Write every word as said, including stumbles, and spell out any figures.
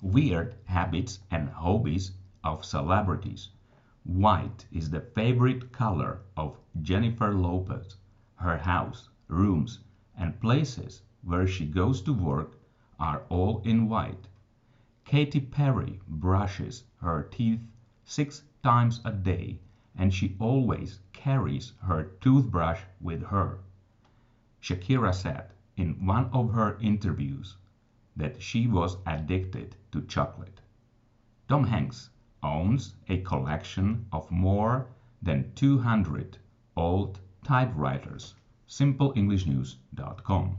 Weird habits and hobbies of celebrities. White is the favorite color of Jennifer Lopez. Her house, rooms, and places where she goes to work are all in white. Katy Perry brushes her teeth six times a day and she always carries her toothbrush with her. Shakira said in one of her interviews that she was addicted to chocolate. Tom Hanks owns a collection of more than two hundred old typewriters. simple english news dot com